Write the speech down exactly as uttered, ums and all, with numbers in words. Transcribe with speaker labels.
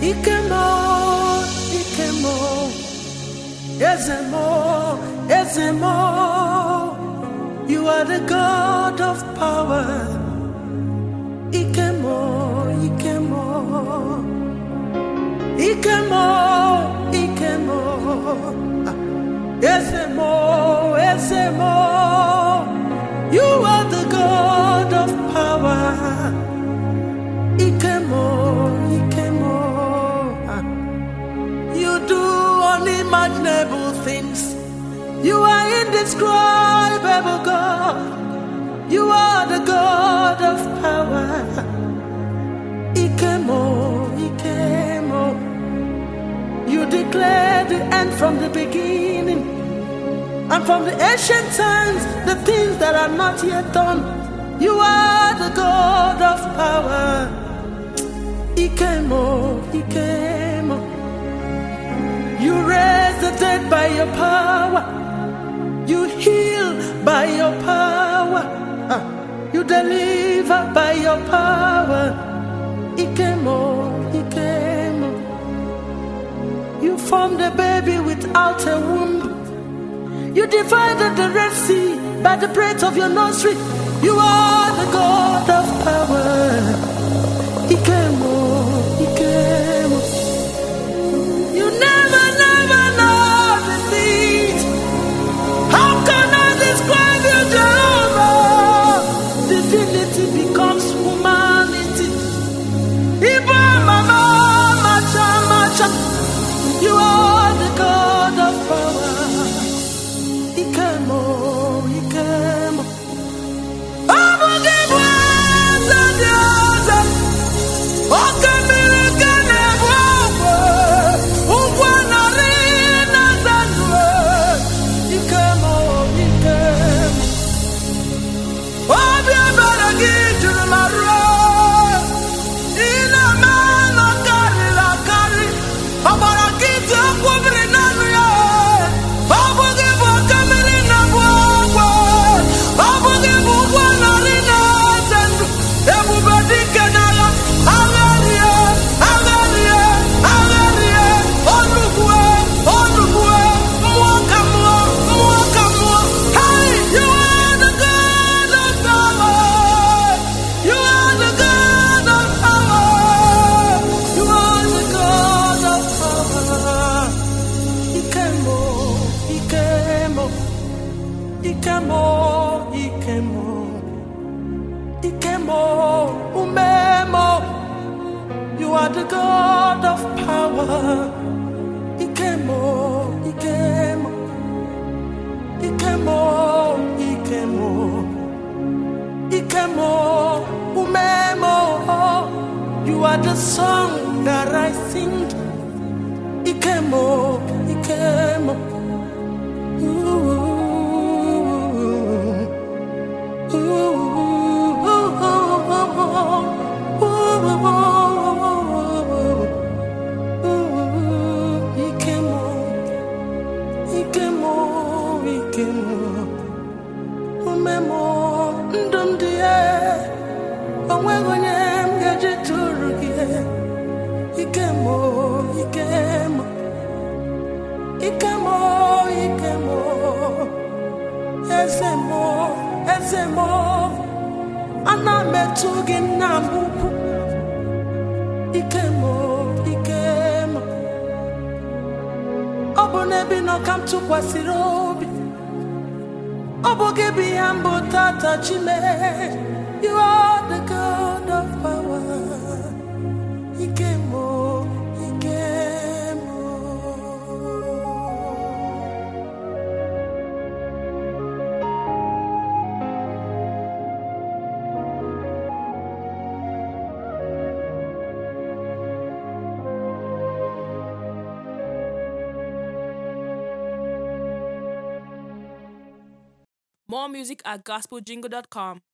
Speaker 1: Ikemo, Ikemo, Ezemo, Ezemo. You are the God of power. Ikemo, Ikemo, Ikemo, Ikemo. Ezemo, Ezemo. You are the God of power. Ikemo, Ikemo. You do unimaginable things. You are indescribable God. You are the God of power. Ikemo, Ikemo. You declare the end from the beginning, and from the ancient times, the things that are not yet done. You are the God of power. Ikemo, Ikemo. You raise the dead by your power. You heal by your power. Ah, you deliver by your power. Ikemo, Ikemo. You formed a baby without a womb. You divided the Red Sea by the breath of your nostril. You are the God of power. Ikemo, Ikemo. You never, never know defeat. How can I describe you, Jehovah? Divinity becomes humanity. Iba mama, macha, macha. You are the God of power. Ikemo, Ikemo. Abugibwa, Zandioza. Okamiri kanebwa. Ugwanari na Zandwe. Ikemo, Ikemo. Obia baragi jurumaro. Ina mano kari la kari. Abarakiti akwabiri nanu ya. Abugibwa kamiri na bwagwa. Abugibwa nari na Zandwe. Everybody can ala. Agaria, agaria, agaria. Onukwe, onukwe. Mwaka mwa, mwaka mwa. Hey, you are the God of power. You are the God of power. You are the God of power. Ikemo, Ikemo, Ikemo, Ikemo, Ikemo, Umemo. You are the God of power. Ikemo, Ikemo, Ikemo, Ikemo, Ikemo, Umemo. You are the song that I sing. Ikemo, Ikemo. Ooh, ooh, ooh, Ikemo, Ikemo, Ikemo. Umemo, ndumdiye. Onwengonye mgeje turugie. Ikemo, Ikemo. Ikemo, Ikemo. Ezemo, Ezemo. Anametugi namuku. Ikemo, Ikemo. Obunebi no kam tukwasirobi. Obugebi ambo tata chime. You are the God of power. Ikemo, Ikemo.
Speaker 2: More music at gospel jingle dot com.